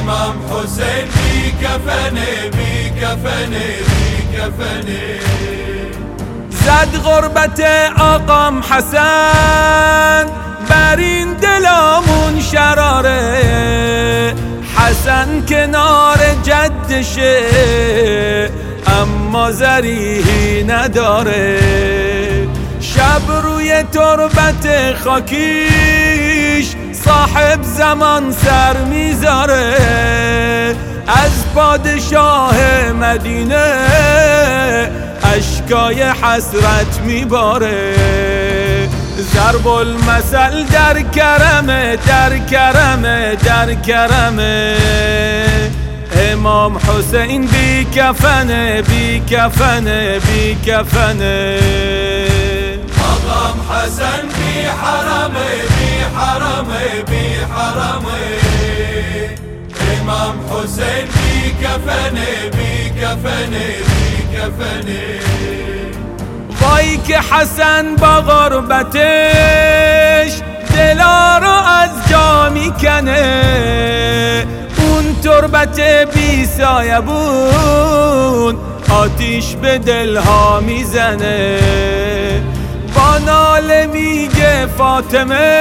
امام حسین بی کفنه بی کفنه بی کفنه. زد غربت آقام حسن بر این دلامون شراره، حسن کنار جدشه اما ذریحی نداره. شب روی تربت خاکیش صاحب زمان سر میذاره، از پادشاه مدینه اشکای حسرت میباره. ضرب المثل در کرمه در کرمه در کرمه، امام حسین بی کفنه بی کفنه بی کفنه. آقام حسن بی حرمه بی حرمه بی حرمه، امام حسین بی کفنه بی کفنه بی کفنه. وای که حسن با غربتش دلا رو از جا میکنه، اون تربت بی سایه بود آتیش به دلها میزنه. با ناله میگه فاطمه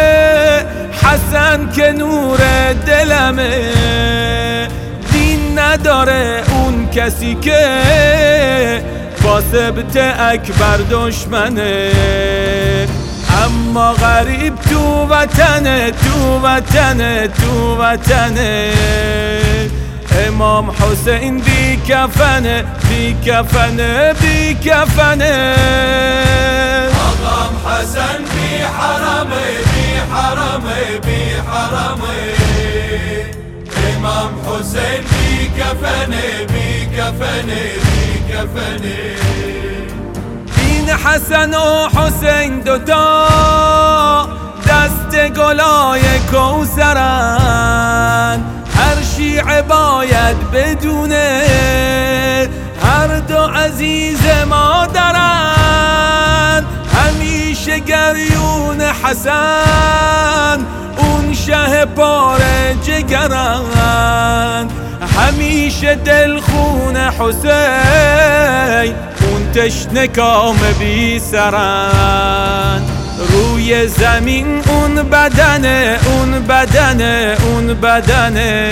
حسن که نور دلمه، دین نداره اون کسی که با سبت اکبر دشمنه، اما غریب تو وطنه تو وطنه تو وطنه. امام حسین بی کفنه بی کفنه بی کفنه. آقام حسن بی حرمه بی حرمه بی حرمه، امام حسین بی کفنه بی کفنه بی کفنه. این حسن و حسین دوتا دست گلای کوثرن، هر شیعه باید بدونه هر دو عزیز مادرن. همیشه گریون حسن اون شه پاره جگرن، همیشه دلخون حسین اون تشنه کام بی سرن. روی زمین اون بدنه اون بدنه اون بدنه،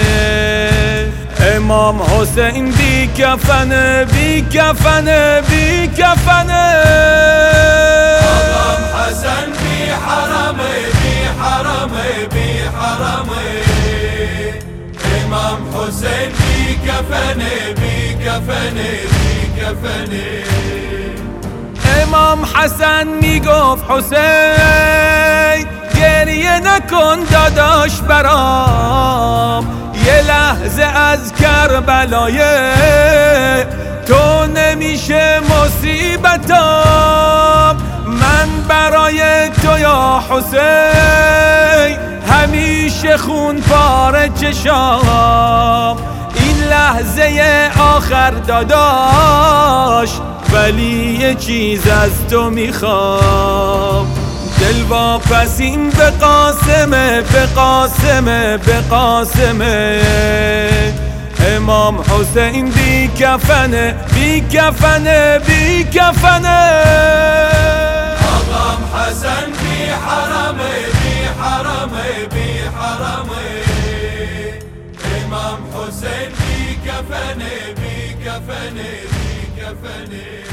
امام حسین بی کفنه بی کفنه بی کفنه. آقام حسن بی حرمه بی حرمه بی حرمه، امام حسین بی کفنه بی کفنه بی کفنه. امام حسن میگفت حسین گریه نکن داداش برام، یه لحظه از کربلای تو نمیشه مصیبتام. من برای تو یا حسین همیشه خون پاره چشام، این لحظه آخر داداش ولی یه چیز از تو میخوام. دل واپسین به قاسمه به قاسمه به قاسمه، امام حسین بی کفنه بی کفنه بی کفنه. آقام حسن بی حرمه بی حرمه بی حرمه، امام حسین بی کفنه بی کفنه بی کفنه.